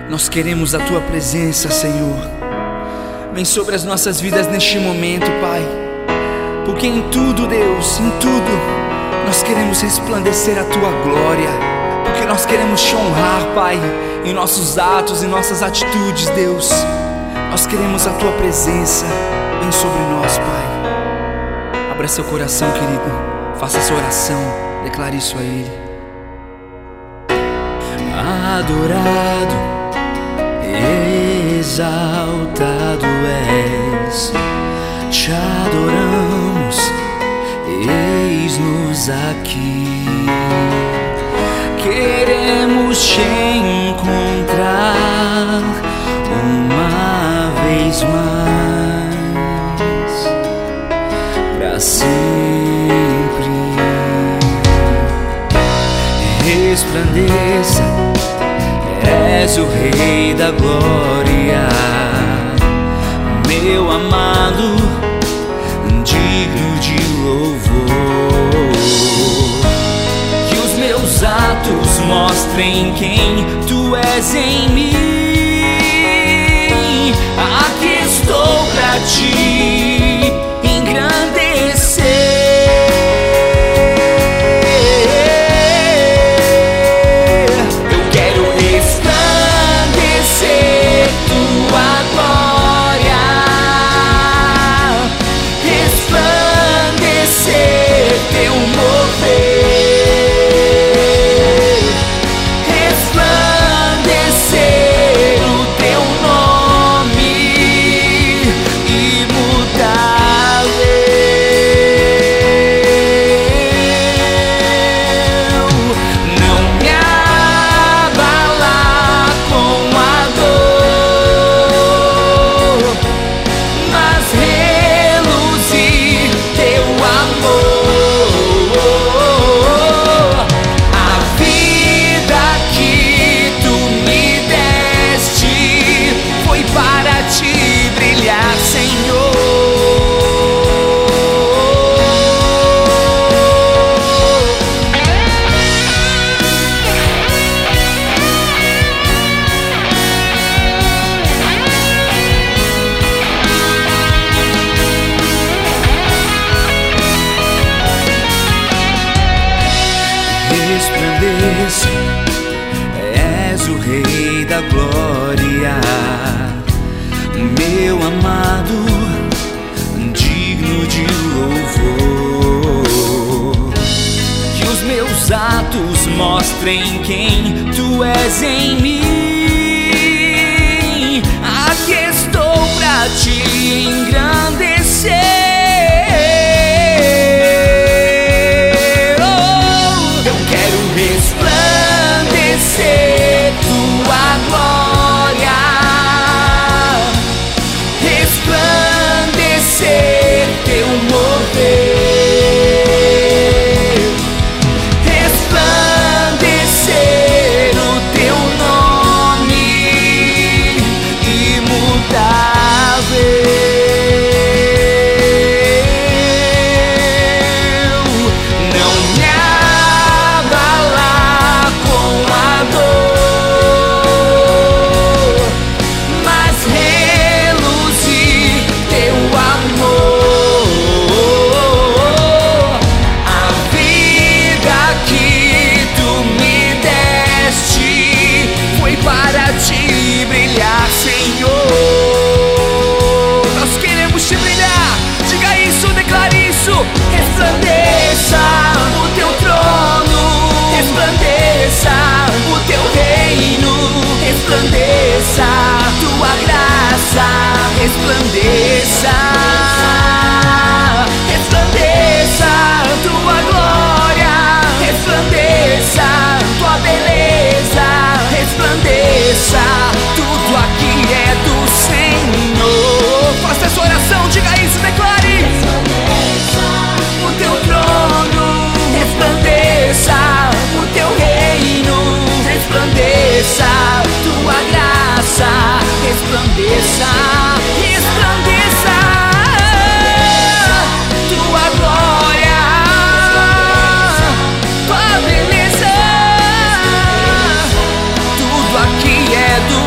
Nós queremos a Tua presença, Senhor. Vem sobre as nossas vidas neste momento, Pai. Porque em tudo, Deus, em tudo, nós queremos resplandecer a Tua glória. Porque nós queremos Te honrar, Pai, em nossos atos, em nossas atitudes, Deus. Nós queremos a Tua presença. Vem sobre nós, Pai. Abra seu coração, querido. Faça essa oração. Declare isso a Ele. Adorado, exaltado és, te adoramos, eis-nos aqui. Queremos te encontrar uma vez mais, pra sempre. Resplandeça, és o Rei da glória, meu amado, digno de louvor. Que os meus atos mostrem quem Tu és em mim. Aqui estou pra Te engrandecer. Resplandeça, és o Rei da glória, meu amado, digno de louvor. Que os meus atos mostrem quem Tu és em mim. Aqui estou pra Te engrandecer. Resplandecer Tua glória, resplandecer Teu mover, resplandecer o Teu nome imutável. Resplandeça o Teu trono, resplandeça o Teu reino, resplandeça Tua graça, resplandeça, resplandeça Tua glória, resplandeça Tua beleza, resplandeça, tudo aqui é do Senhor. Faça essa oração, diga isso, declare. O Teu trono, resplandeça o Teu reino, resplandeça Tua graça, resplandeça, resplandeça Tua glória, Tua beleza, tudo aqui é do